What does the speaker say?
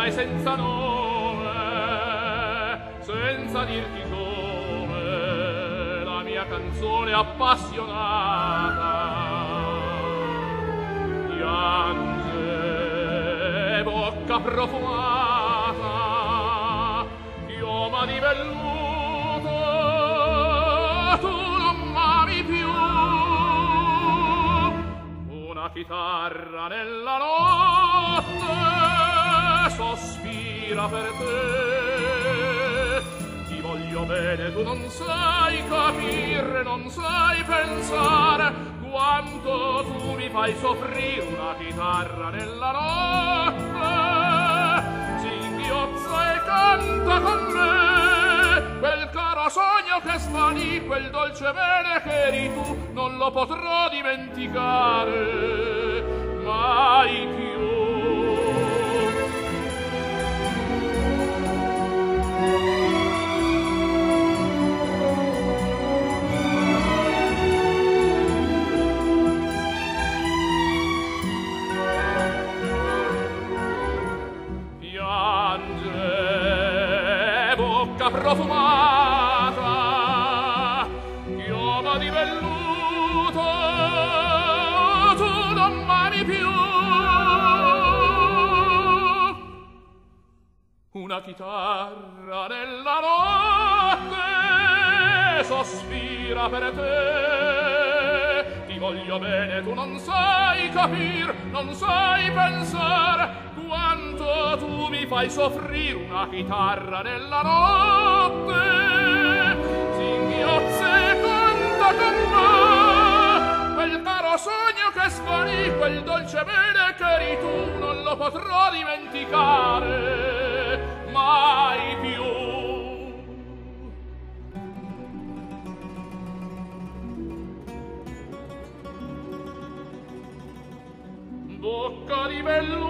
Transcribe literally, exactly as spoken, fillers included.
e senza nome, senza dirti come, la mia canzone appassionata piange, bocca profumata, chioma di velluto, tu non m'ami più. Una chitarra nella notte sospira per te, ti voglio bene, tu non sai capire, non sai pensare quanto tu mi fai soffrire. Una chitarra nella notte singhiozza e canta con me, quel caro sogno che svanì, quel dolce bene che eri tu, non lo potrò dimenticare mai più. Piange, bocca profumata, chioma di velluto, tu non m'ami più. Una chitarra nella notte sospira per te, ti voglio bene, tu non sai capir, non sai pensare quanto tu mi fai soffrire. Una chitarra nella notte singhiozza e canta con me, quel caro sogno che svanì, quel dolce bene che eri tu, non lo potrò dimenticare mai più. Bocca di velluto,